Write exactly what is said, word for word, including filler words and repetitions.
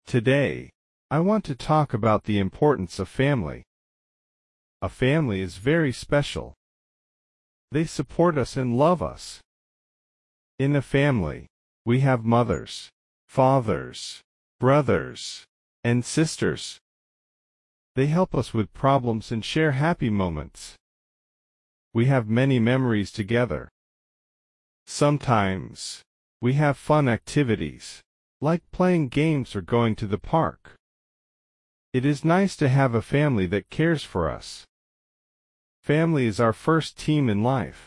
Today, I want to talk about the importance of family. A family is very special. They support us and love us. In a family, we have mothers, fathers, brothers, and sisters. They help us with problems and share happy moments. We have many memories together. Sometimes, we have fun activities, like playing games or going to the park. It is nice to have a family that cares for us. Family is our first team in life.